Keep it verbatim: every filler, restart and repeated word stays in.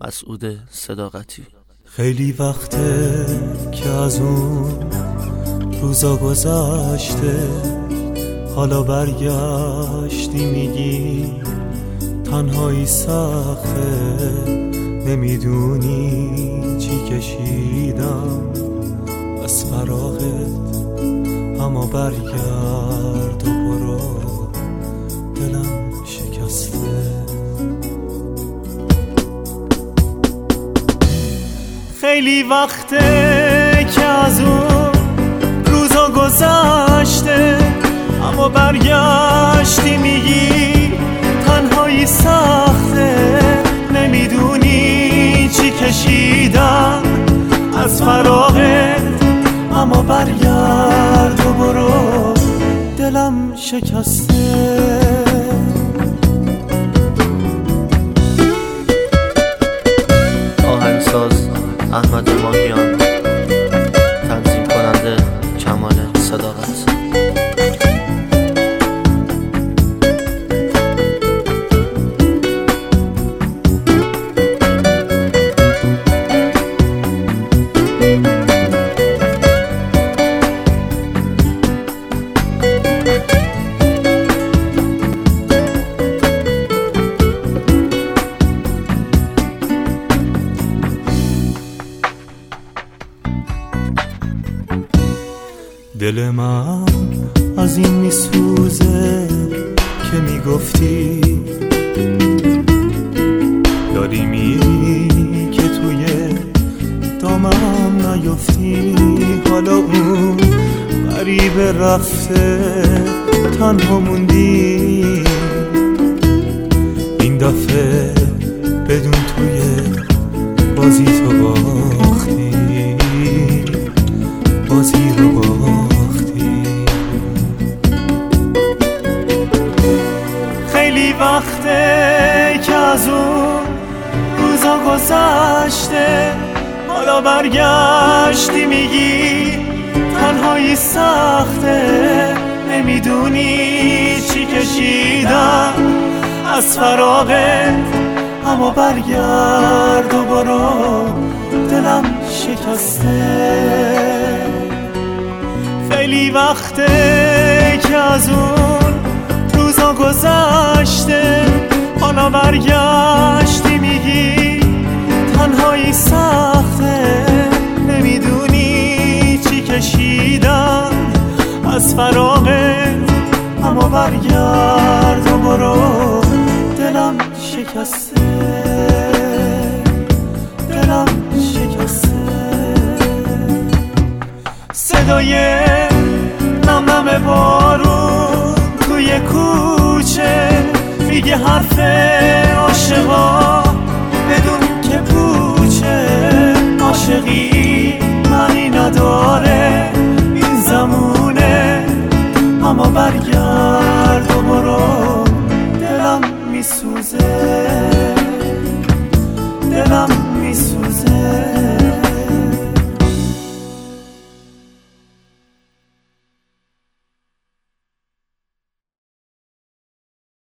مسعود صداقتی. خیلی وقته که از اون روزا گذشته، حالا برگشتی میگی تنهایی سخته، نمیدونی چی کشیدم از فراغت، اما برگرد و برو، دلم شکسته. خیلی وقته که از اون روزا گذشته، اما برگشتی میگی تنهایی سخته، نمیدونی چی کشیدم از فراغت، اما برگرد و برو، دلم شکسته. آهنگساز احمد ماهیان، تنظیم کننده کمال صداقت. دل من از این میسوزه که میگفتی داری میری که توی دامم نیفتی، حالا اون غریبه رفته تنها موندی، این دفعه بدون توی بازی تو باختی، بازی رو باختی. خیلی وقته که از اون روزا گذشته، حالا برگشتی میگی تنهایی سخته، نمیدونی چی کشیدم از فراغت، اما برگرد و برو، دلم شکسته. خیلی وقته که از اون روزا گذشته، حالا برگشتی میگی تنهایی سخته، نمیدونی چی کشیدم از فراغت، اما برگرد و برو، دلم شکسته، دلم شکسته. صدای نم نم بارون توی کوچه میگه حرف عاشقا بدون که پوچه، عاشقی معنی نداره این زمونه، اما برگرد